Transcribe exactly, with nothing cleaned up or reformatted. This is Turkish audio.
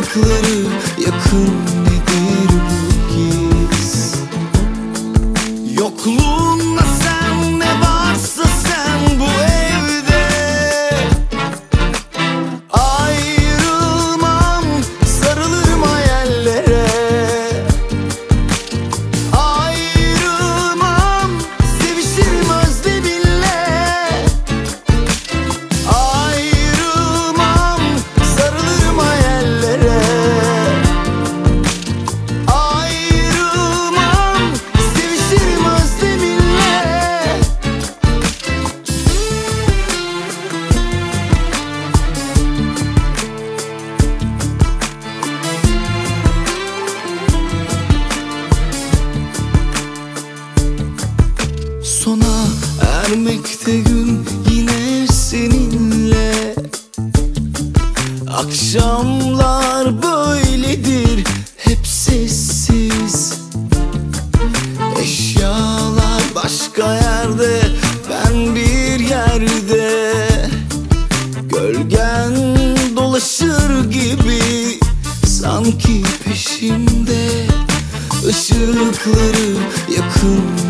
Işıkları yakın, nedir bu giz? Yokluğunla sen, ne varsa sen bu evde. Ayrılmam, sarılırım hayallere. Ayrılmam, sevişirim özleminle. Ayrılmam, sarılırım hayallere. Ayrılmam, sevişirim özleminle. Sona ermekte gün yine seninle. Akşamlar böyledir, hep sessiz. Eşyalar başka yerde, ben bir yerde. Gölgen dolaşır gibi, sanki peşimde. Işıkları yakın,